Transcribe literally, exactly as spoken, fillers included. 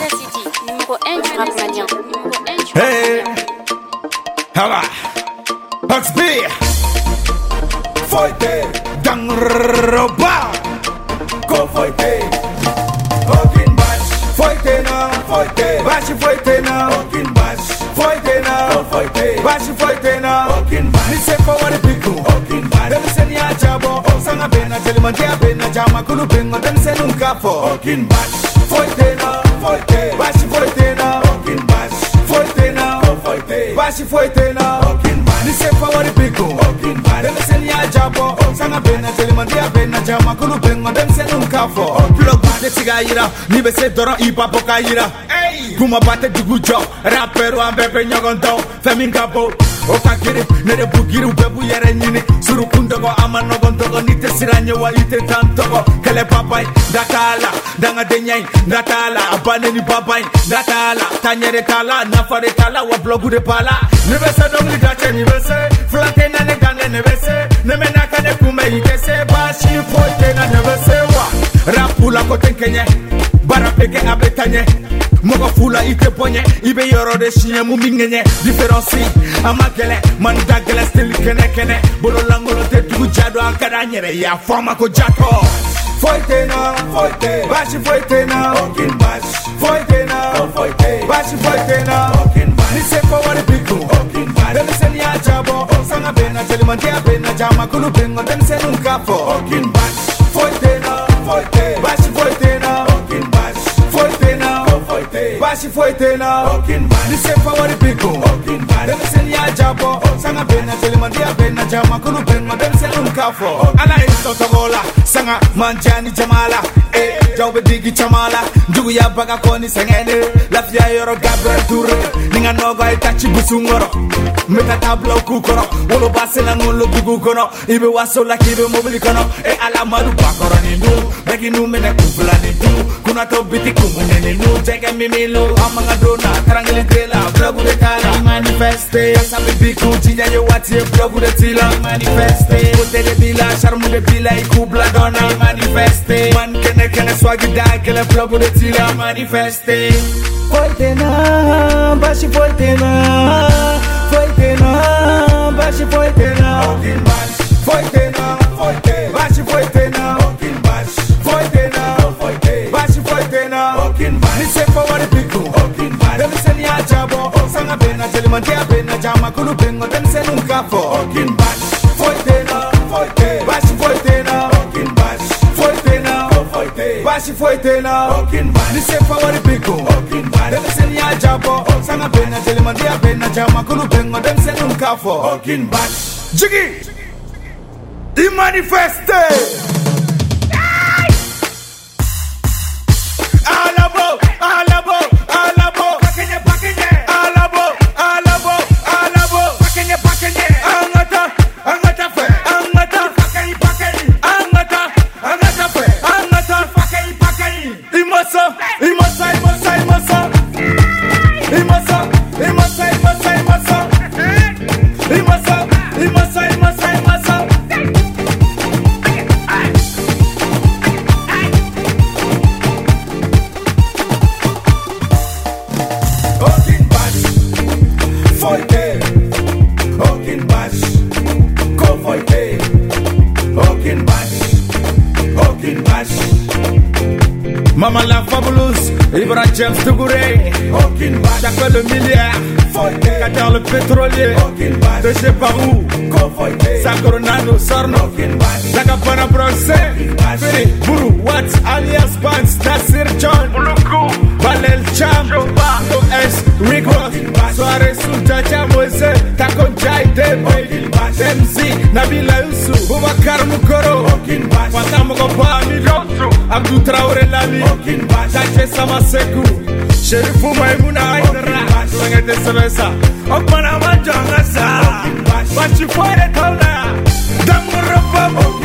City, numéro un du rap malien. Hey, Hava, Huxby, Foite, Dangroba, Go Foite, Okin Bash, Foite na, Foite, Bashi Foite na, Okin Bash, Foite na, Foite, Bashi Foite na, Okin Bash, Nise Forward Piku, Okin Bash, Dem Seni Ajabo, Osanga Bena, Jelimantia Bena, Jama Kulu Bengo, Dem Senum Kafo, Okin Bash, Foite na, Foite, Bashi Foite na, Okin Bash, Foite na, Foite, Bashi Foite na, Okin Bash, Nise Forward Piku, Okin Bash, Dem Seni Ajabo, Osanga Bena, Jelimantia Bena, Jama Kulu Bengo, Dem Senum Kafo, Plug de Tigaira, Nibese Doron Ipa Pokaira, Kuma Bate Dugujo, Rapero and Pepe Nyogonto, Femingabo, Okakiri, Nede Bugiru, Bebu Yerenini, Surukundogo, Amanogondogo, Nite Siranya, Ite Tantogo, Kele Papai, Datala, Danga Denyang, Datala, Abaneni Papai, Datala, Tanyere Tala, Nafare Tala, Wablogu de Pala, Nevesa Domli Dacha, Nivese, Flatena Negana Nevese, Nemenaka Nekume, Ikese, Bashi, Poitena Nevese, Rapula Kotenkenya, Barapeke Abetanye, Mogo Fula Ite Ponye, Ibe Yoro de Shia Mumingenye, Differenci, Amakele, Mandagele, Still Kene Kene, Bololangolo Te Tujado, Ankadanyere, Ya Forma Kojato. Foitena, Foite, Bashi Foitena, Okin Bash, Foitena, Foite, Bashi Foitena, Okin Bash, Nise Forward Piku, Okin Bash, Dem Seni Ajabo, Osanga Bena, Jelimantia Bena, Jama Kulu Bengo, Dem Senum Kafo, Okin Bash, Foitena, Foite, Bashi Foitena, Okin Bash, Foitena, Foite, Bashi Foitena, Okin Bash, Nise Forward Piku, Okin Bash, Dem Seni Ajabo, Osanga Bena, Jelimantia Bena, Jama Kulu Bengo, Dem Senum Kafo, Ala Isotogola, Sanga Manjani Jamala, eh, Jawbe Digi Chamala, Juya Baga Koni Sangene, Lafia Yoro Gabriel Toure, Ninga Noga Itachi Busungoro, Meta Tablo Kukoro, Wolo Basela Molo Bugukono, Ibe Wasola Kibe Mobilikono, e Ala Madu Bakoro Ninu, Begi Numene Kufula Ninu, Kunato Biti Kumune Ninu, Jega Mimilo, Amanga Dona, Karangeli Tela, Blabu de Tala, Manifeste, Sabi Biku, Jinja Yowati, Blabu de Tila, Manifeste, Pote de Bila, Charmu de Bila, Ikubla Dona, Manifeste, Man Kene Kene Swagi Da, Kele Blabu de Tila, Manifeste. Foitena, Bashi Foitena, Foitena, Bashi Foitena, Okin Bash, Foitena, Foite, Bashi Foitena, Okin Bash, Foitena, Foite, Bashi Foitena, Okin Bash, Nise Forward Piku, Okin Bash, Dem Seni Ajabo, Osanga Bena, Jelimantia Bena, Jama Kulu Bengo, Dem Senum Kafo, Okin Bash, Foitena, Foite, Bashi Foitena, Okin Bash, Foitena, Foite, Bashi Foitena, Okin Bash, Nise Forward Piku, Okin Bash, Dem Seni Ajabo, Osanga Bena, Jelimantia Bena, Jama Kulu Bengo, Dem Senum Kafo, Okin Bash, Jiggy, the manifeste. Alabo, alabo, alabo, pakenye, pakenye, alabo, alabo, alabo, pakenye, pakenye, angata, angata fe, angata, pakenye, pakenye, angata, angata fe, angata, pakenye, pakenye, imosa, imosa, imosa, imosa, imosa, imosa, imosa, imosa, imosa, imosa, imosa, imosa. Okin Bash, Foite, Okin Bash, Go Foite, Okin Bash, Okin Bash. Mama la fabuleuse, Ibra James Tougouré, Okin Bash, Jacques le milliard, Foite, Qatar le pétrolier, Okin Bash, de chez Parou, Go Foite, Sakoronano, Sarno, Okin Bash, Zakapana Bronze, Firi, Buru, Watts, alias Pants, Nasir John, Muluku, Balel Cham, O S, Rico, Soare Sultacha Moise, Takon Jai Debe, M Z, Nabila Yusu, Boubacar Mukoro, Watamogo Pamilo, Abdou Traoré Lami, Tache Samaseku, Sherifu Maimuna Aydra, Swangete Sebesa, Okmana Manjangasa, Bachi Foye Tauna, Damurapa.